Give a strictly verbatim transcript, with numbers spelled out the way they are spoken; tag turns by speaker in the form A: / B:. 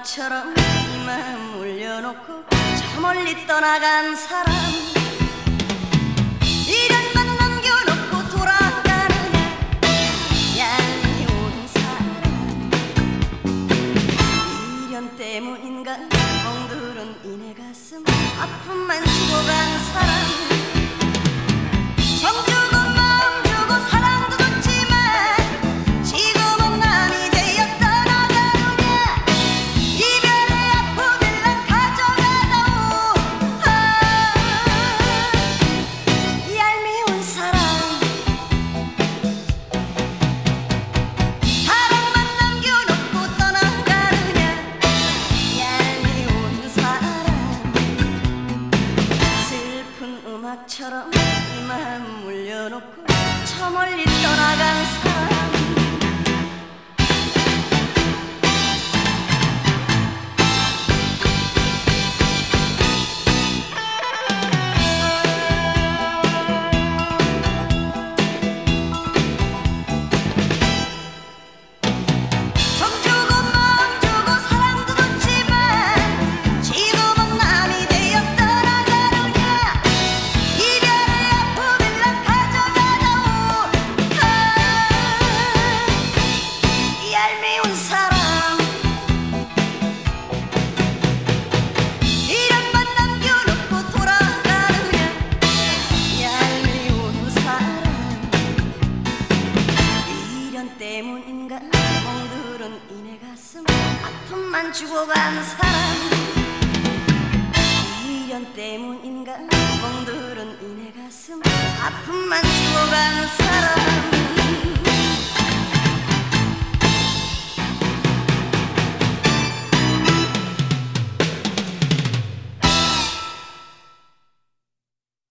A: 음악처럼 이 마음 울려놓고 저 멀리 떠나간 사람, 미련만 남겨놓고 돌아가느냐 얄미운 사람. 미련 때문인가 멍들은 이내 가슴 아픔만 죽어간 사람. 정주고 마음 주고 사랑도 줬지만 지금은 남이 되어 떠나가느냐 이별의 아픔을 난 가져가다오. 아, 얄미운 사람. 사랑만 남겨놓고 떠나가느냐 얄미운 사람. 슬픈 음악처럼 이 마음 물려놓고 저 멀리 떠나간 사람. 정 주고 마음 주고 사랑도 줬지만 지금은 남이 되어 떠나가느냐 이별의 아픔을 난 가져가다오. 아, 얄미운 사람. 미련만 남겨놓고 돌아가느냐 얄미운 사람. 미련 때문인가 멍들은 이내 가슴 아픔만 죽어간 사람. 미련 때문인가 멍들은 이내 가슴 아픔만 죽어간 사람.